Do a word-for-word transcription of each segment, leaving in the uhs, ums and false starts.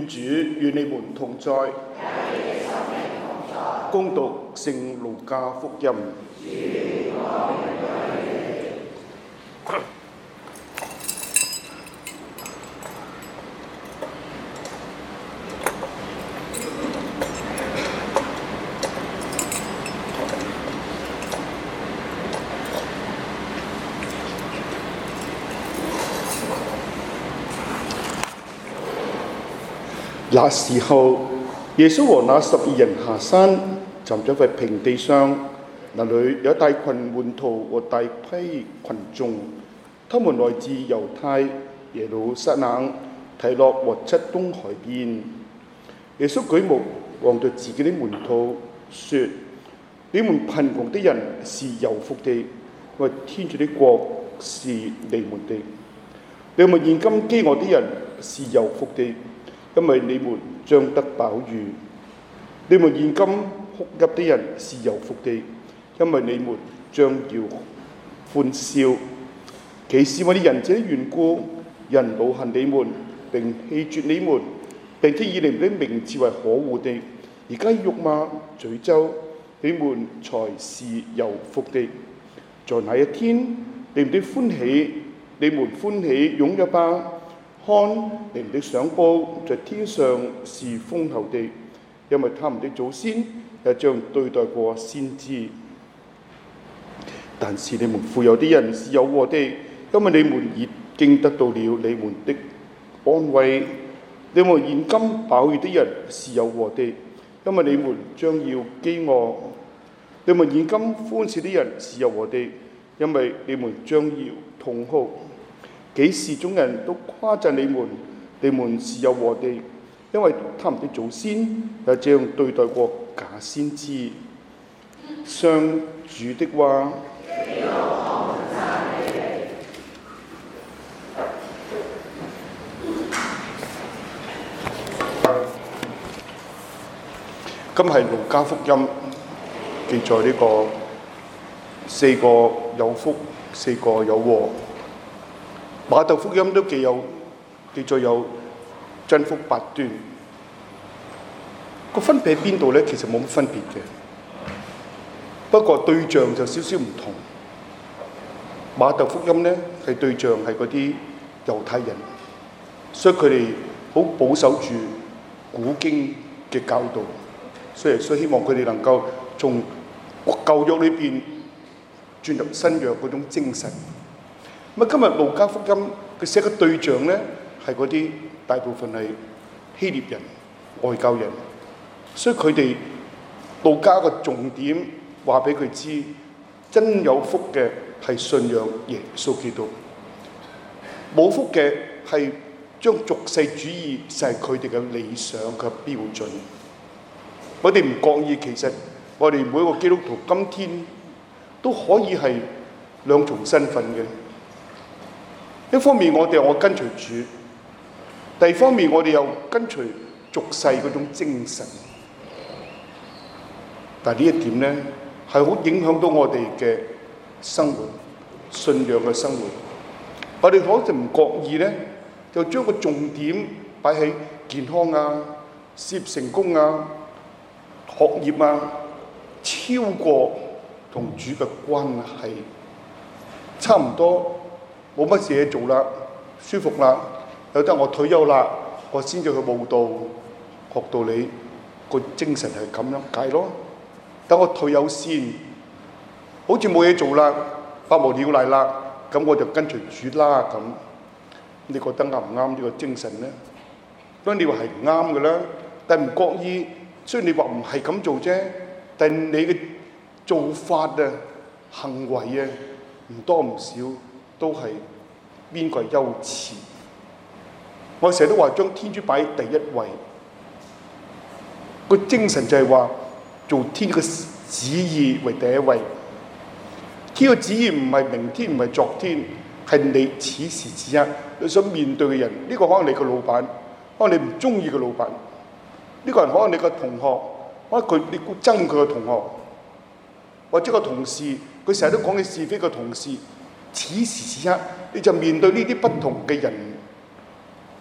願主與你們同在。恭讀聖路加福音。那時候，耶穌和那十二人下山，站在塊平地上，那裏有一大群門徒和大批群眾，他們來自猶太、耶路撒冷、提洛和漆冬海邊。耶穌舉目望着自己的門徒，說：你們貧窮的人是有福的，因為天主的國是你們的；你們現今飢餓的人是有福的，因為你們將得飽飫；你們現今哭泣的人是有福的，因為你們將要歡笑。其是我的人這緣故，人惱恨你們，並棄絕你們，並且以你們的名字為可惡的，而家辱罵詛咒，你們才是有福的。在那一天，你們的歡喜，你們歡喜踴躍吧！看，你們的賞報在天上是豐厚的，因為他們的祖先也這樣對待過先知。但是你們富有的人是有禍的，因為你們已經得到了你們的安慰。你們現今飽飫的人是有禍的，因為你們將要飢餓。你們現今歡笑的人是有禍的，因為你們將要痛哭。幾時眾人都誇讚你們，你們是有禍的，因為他們的祖先也這樣對待過假先知。上主的話。今日係路加福音記載呢個四個有福，四個有禍。馬竇福音都記有記載有真福八端，個分別喺邊度咧？其實冇乜分別嘅，不過對象就少少唔同。馬竇福音咧係對象係嗰啲猶太人，所以佢哋好保守住古經嘅教導，所以所以希望佢哋能夠從舊約裏邊轉入新約嗰種精神。咁今日路加福音佢寫嘅對象咧係嗰啲大部分係希臘人、外教人，所以佢哋路加個重點話俾佢知，真有福嘅係信仰耶穌基督，冇福嘅係將俗世主義就係佢哋嘅理想嘅標準。我哋唔覺意，其實我哋每一個基督徒今天都可以係兩重身份嘅。一方面我哋我跟隨主，第二方面我哋又跟隨俗世嗰種精神。但係呢一點咧係好影響到我哋嘅生活、信仰嘅生活。我哋可能唔覺意咧，就將個重點擺喺健康啊、事業成功啊、學業啊，超過同主嘅關係。差唔多冇乜嘢做啦，舒服啦，有得我退休啦，我先至去報道，學到你個精神係咁樣解咯。等我退休先，好似冇嘢做啦，百無聊賴啦，咁我就跟隨主啦咁。你覺得啱唔啱呢個精神咧？當然你話係唔啱嘅啦，但係唔覺意，雖然你話唔係咁做啫，但係你嘅做法啊、行為啊，唔多唔少都係邊個係優次。我成日都話將天主擺喺第一位，個精神就係話做天嘅旨意為第一位。天嘅旨意唔係明天，唔係昨天，係你此時此刻你想面對嘅人。呢個可能你個老闆，可能你唔中意嘅老闆，呢個人可能你個同學，可能佢你憎佢嘅同學，或者個同事，佢成日都講你是非嘅同事。此時此刻你就面對呢啲不同嘅人，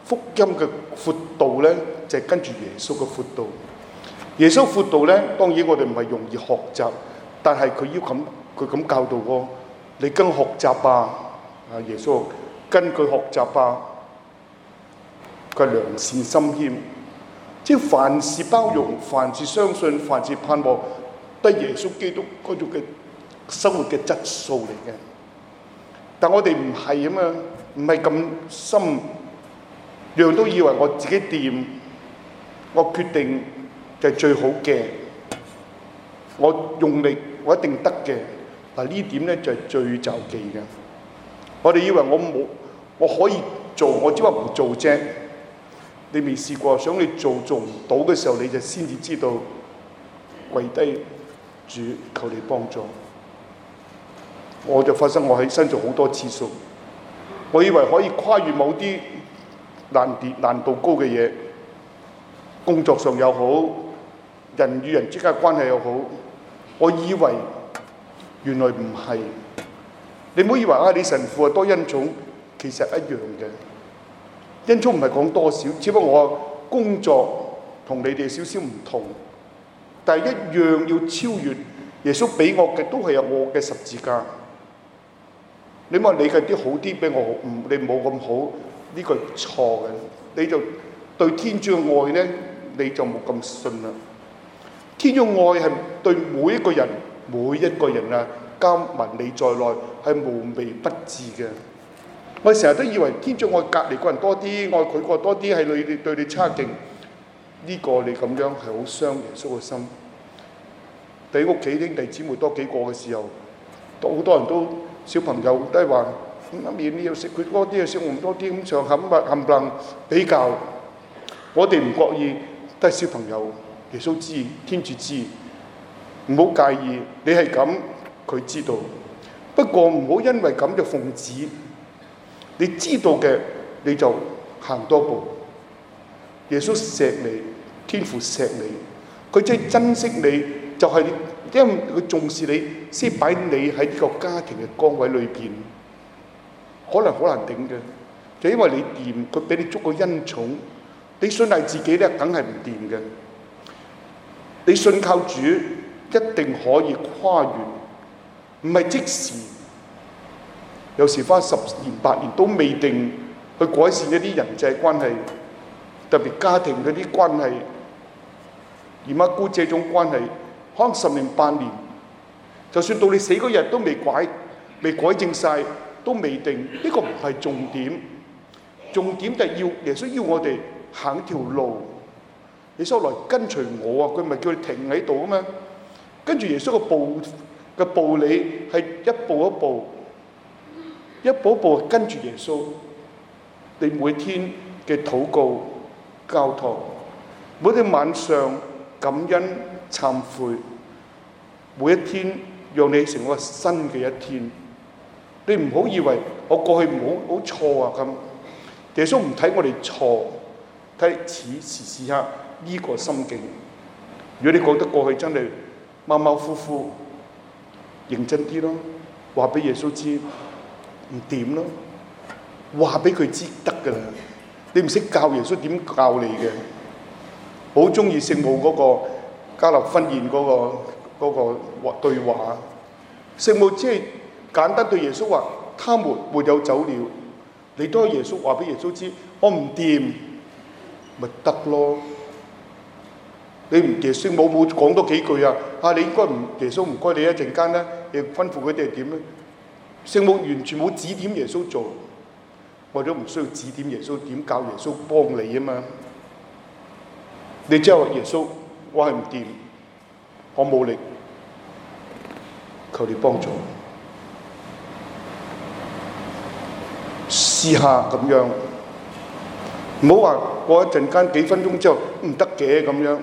福音嘅闊度咧，就係跟住耶穌嘅闊度。耶穌闊度咧，當然我哋唔係容易學習，但係佢要咁，佢咁教導我，你跟學習吧。啊，耶穌跟佢學習吧。佢係良善心謙，即係凡事包容，凡事相信，凡事盼望，都係耶穌基督嗰種嘅生活嘅質素嚟嘅。但我哋唔係啊嘛，唔係咁深，樣都以為我自己掂，我決定就係最好嘅，我用力我一定得嘅。嗱，呢點咧就係最詐忌嘅。我哋以為我冇，我可以做，我只話唔做啫。你未試過，想你做做唔到嘅時候，你就先至知道跪低，主求你幫助。我就發生我喺身上好多次數，我以為可以跨越某啲難度難度高嘅嘢，工作上又好，人與人之間嘅關係又好，我以為原來唔係。你唔好以為啊，你神父啊多恩寵，其實一樣嘅。恩寵唔係講多少，只不過我工作同你哋少少唔同，但係一樣要超越耶穌俾我嘅，都係有我嘅十字架。你話你嘅啲好啲俾我，唔你冇咁好，呢個係錯嘅。你就對天主嘅愛咧，你就冇咁信啦。天主愛係對每一個人，每一個人啊，加埋你在內，係無微不至嘅。我哋成日都以為天主愛隔離個人多啲，愛佢個多啲，係你對你差勁。呢個你咁樣係好傷耶穌嘅心。你屋企兄弟姊妹多幾個嘅時候，好多人都小朋友都係話：媽咪你要食佢多啲，食我唔多啲，咁上冚唪冚唪唥比較。我哋唔覺意，都係小朋友。耶穌知，天主知，唔好介意。你係咁，佢知道。不過唔好因為咁就奉旨。你知道嘅你就行多步。耶穌錫你，天父錫你，佢真係珍惜你，就係因為佢重視你，先擺你喺呢個家庭嘅崗位裏邊。可能好難頂嘅，就因為你掂，佢俾你捉個恩寵。你信賴自己咧，梗係唔掂嘅。你信靠主，一定可以跨越，唔係即時。有時花十年八年都未定去改善一啲人際關係，特別家庭嗰啲關係，姨媽姑姐種關係，可能十年八年，就算到你死嗰日都未改，未改正晒，都未定。呢、這個唔係重點，重點就係要耶穌要我哋行條路。耶穌來跟隨我啊，佢咪叫你停喺度啊嘛。跟住耶穌個步嘅步履係一步一步。一步一步跟住耶穌，你每天嘅禱告、交託，每天晚上感恩、懺悔，每一天讓你成為新嘅一天。你唔好以為我過去唔好好錯啊咁。耶穌唔睇我哋錯，睇此時此刻呢個心境。如果你覺得過去真係馬馬虎虎，認真啲咯，話俾耶穌知。唔掂咯，話俾佢知得㗎啦。你唔識教耶穌點教你嘅？好中意聖母嗰個加納婚宴嗰個嗰個對話。聖母只係簡單對耶穌話：他們沒有走了。你都係耶穌話俾耶穌知，我唔掂，咪得咯。你唔耶穌冇冇講多幾句啊？啊，你應該唔耶穌唔該你一陣間咧，你吩咐佢哋係點咧？聖母完全冇指點耶穌做，我都唔需要指點耶穌點教耶穌幫你啊嘛。你只係話耶穌，我係唔掂，我冇力，求你幫助，試下咁樣，唔好話過一陣間幾分鐘之後唔得嘅咁樣。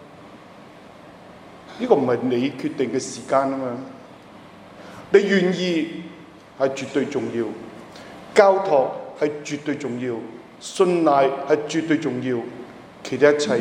呢個唔係你決定嘅時間啊嘛，你願意。係絕對重要，交託係絕對重要，信賴係絕對重要，其他一切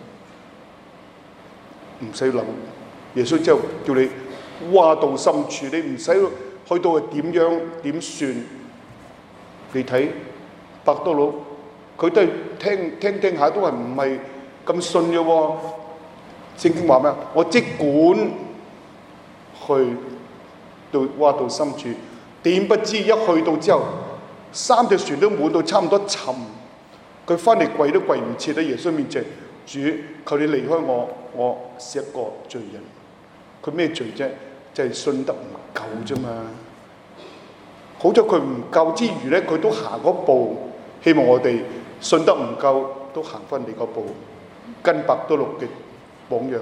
唔使諗。耶穌之後叫你話到深處，你唔使去到係點樣點算。你睇伯多祿佢都係聽聽聽下都係唔係咁信嘅喎。聖經話咩啊？我即管去到挖到深處，點不知一去到之後，三隻船都滿到差唔多沉，佢翻嚟跪都跪唔切喺耶穌面前，主求你離開我，我是一個罪人。佢咩罪啫？就係信得唔夠啫嘛。好在佢唔夠之餘咧，佢都行嗰步，希望我哋信得唔夠都行翻你嗰步，跟伯多祿嘅榜樣，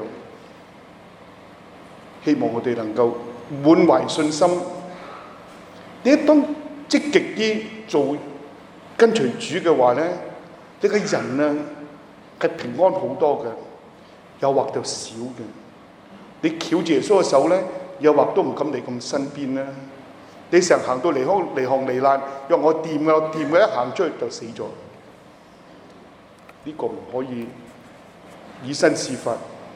希望我哋能夠滿懷信心。你一當積極啲做跟隨主嘅話咧，你個人啊係平安好多嘅，誘惑就少嘅。你翹住耶穌嘅手咧，誘惑都唔敢嚟咁身邊啦。你成日行到離空離行離難，若我掂嘅我掂嘅，一行出去就死咗。呢個唔可以以身試法。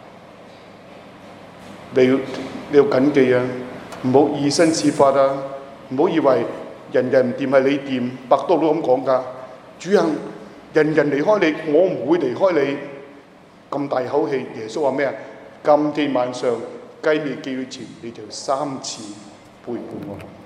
你要你要謹記啊，唔好以身試法啊！唔好以為人人唔掂係你掂，伯多祿咁講㗎。主啊，人人離開你，我唔會離開你。咁大口氣，耶穌話咩啊？今天晚上雞未叫前，你就三次背叛我。